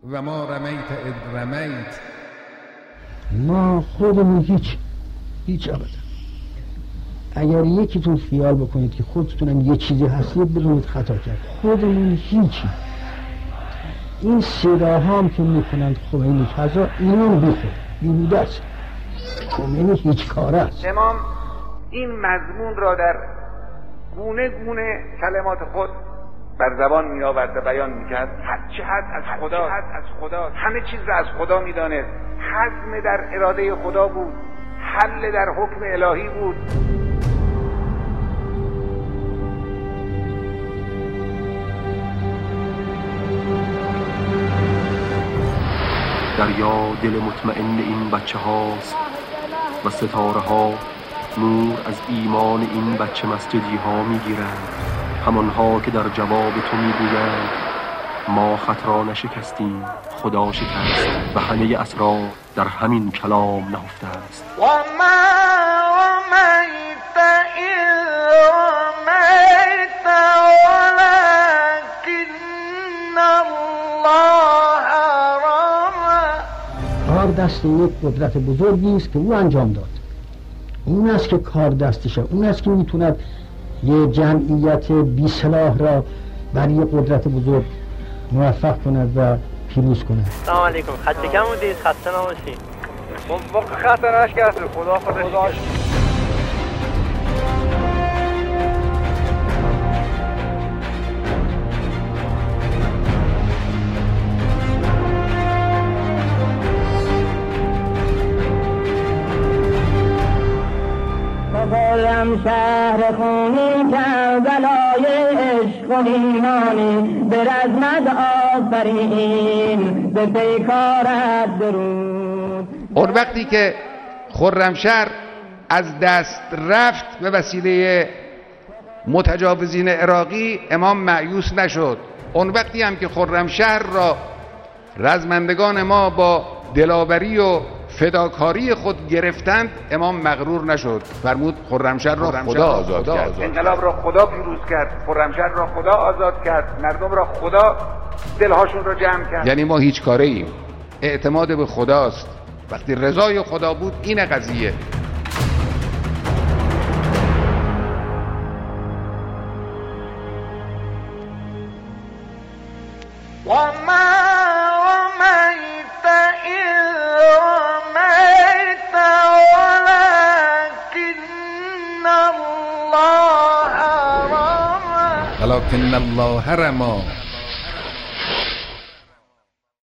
و ما رمیت اذ رمیت. ما خودمون هیچ ابدا. اگر یکیتون خیال بکنید که خودتونم یه چیزی هستید بدونید خطا کرد. خودمون هیچی. این صداها هم که میکنند خمینی کذا، اینو بخور بیهوده است. خمینی هیچ کاره است. امام این مضمون را در گونه گونه کلمات خود بر زبان می آورد و بیان می کرد. هرچه از خدا، همه چیز را از خدا می دانست. حزم در اراده خدا بود، حل در حکم الهی بود. دریا دل مطمئن این بچه هاست و ستاره ها نور از ایمان این بچه مسجدی ها می گیرند، همانها که در جواب تو می گویند ما خط را نشکستیم، خدا شکست و همه اسرار در همین کلام نهفته است. و ما رمیت اذ رمیت ولکن الله رمی. کار دست یک قدرت بزرگی است که او انجام داد. اون است که کار دستشه، اون است که میتوند یه جمعیت بی سلاح را بر یه قدرت بزرگ موفق کند و پیروز کند. سلام علیکم. خسته کم بودید؟ خسته نباشید. واقعا خسته نشکست. خدا بگویم شهر خونی کربلای عشق و ایمانی، به رزمت آفرین به پیکارت درود. اون وقتی که خرمشهر از دست رفت به وسیله متجاوزین عراقی، امام مایوس نشد. اون وقتی هم که خرمشهر را رزمندگان ما با دلاوری و فداکاری خود گرفتند، امام مغرور نشد، فرمود خرمشهر را خدا آزاد کرد. انقلاب را خدا پیروز کرد، خرمشهر را خدا آزاد کرد، مردم را خدا دلهاشون را جمع کرد. یعنی ما هیچ کاره ایم، اعتماد به خداست. وقتی رضای خدا بود این قضیه. و ما رمیت اذ رمیت ولکن الله رمی. ولکن الله رمی.